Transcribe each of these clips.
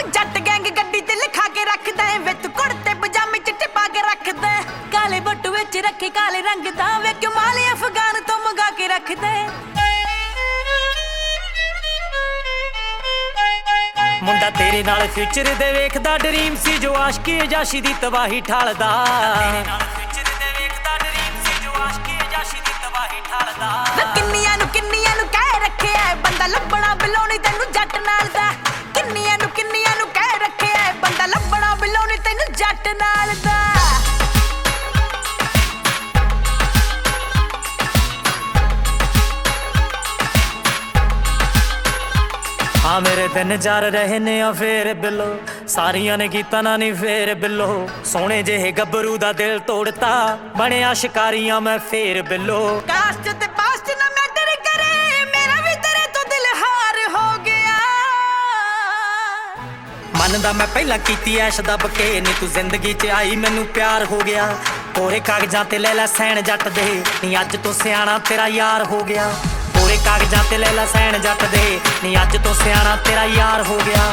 जट gang गड्डी ते लिखा के रखदा वे तू कुर्ते पजामे चिट्टे पा के रखदा काले बट्टू विच रखे काले रंग दा वे क्यों माले अफगान तो मंगा के रखदा मुंडा तेरे नाल फ्यूचर दे वेखदा ड्रीम सी जो आशिकी जाशी दी तबाही ठालदा किन्नियां नू कह रखिया बंदा लभना बिलोनी तेनू जट नाल दा किन्नियां नू कह रखिया बंदा लभना बिलोनी तेनू जट नाल दा हाँ मेरे दिन जार रहे ने फेर बिलो सारिया ने कीता ना नी फेर बिलो सोने जेहे गबरू दा दिल तोड़ता बनिया शिकारियां मैं फेर बिलो कास्ट ते पास्ट ना मैटर करे मेरा भी तेरे तो दिल हार हो गया मनदा मैं पहला कीती ऐश दब के नी तू जिंदगी च आई मैनू प्यार हो गया कोरे कागजां ते ले लै सैन जट दे नी अज तो सियाणा तेरा यार हो गया कोरे कागजां ते ले लै सैन जट दे नी अज तो सियाणा तेरा यार हो गया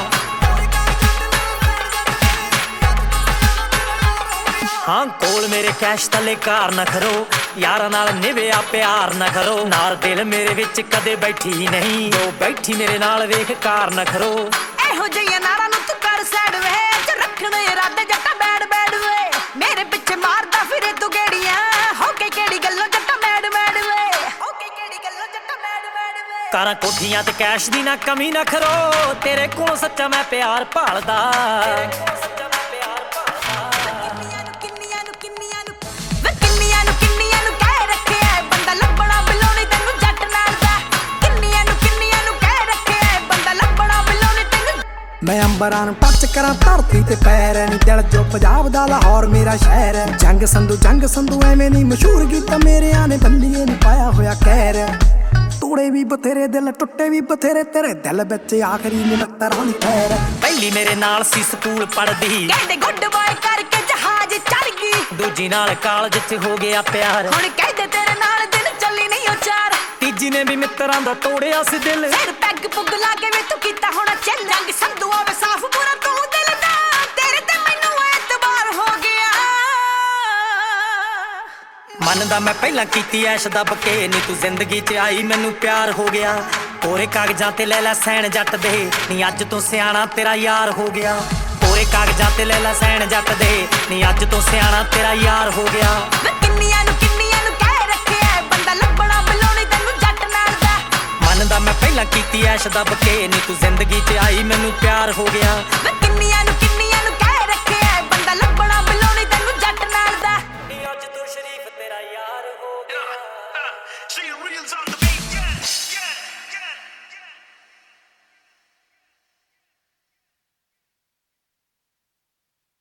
हाँ कोल मेरे कैश तले कार न खरो यारा नाल निभया प्यार न करो नाल दिल मेरे विच कदे बैठी नहीं जो बैठी मेरे नाल वेख कार न खरो एहो जिहियां नारां नूं तू कर सैड वे च रखण इरादे जट्टा बैड बैड वे मेरे पिछे मारदा फिरे तू गेड़ियां हो के केड़ी गल्लों जट्टा मैड मैड वे हो के केड़ी गल्लों जट्टा मैड मैड वे कारां कोठियां ते कैश दी ना कमी न खरो तेरे कोल सच्चा मैं प्यार भालदा मैं अंबरां नूं टच करा धरती ते पैर नी दिल जो पंजाब दा लाहौर मेरा शहर है जंग संधू एवें नी मशहूर गीता मेरे आने बल्लिए नी पाया होया कहर तोड़े भी बथेरे दिल टुटे भी बथेरे तेरे दिल विच आखरी निमत्तर होनी खैर पहली मेरे नाल सी स्कूल पढ़दी कहदे गुड बॉय करके जहाज चढ़ गई दूजी नाल कॉलेज च हो गया प्यार हुण कहदे तेरे नाल दिल चली नहीं ओ चार तीजी ने भी मित्रां दा तोड़िया सी दिल फिर पैग पुग ला के वे तू कीता होना चल जंग संधू आवे साफ पूरा तू दिल दा तेरे ते मैनू एतबार हो गया मनदा मैं पहला कीती ऐश दब के नी तू जिंदगी च आई मैनू प्यार हो गया कोरे कागजां ते ले लै सैन जट दे नी अज तो सियाणा तेरा यार हो गया कोरे कागजां ते ले लै सैन जट दे नी अज तो सियाणा तेरा यार हो गया किन्नियां नू कह रखिया बंदा लभना बिलोनी तेनू जट नाल दा मनदा मैं पहला कीती ऐश दब के नी तू जिंदगी च आई मैनू प्यार हो गया किन्नियां नू कह रखिया बंदा लभना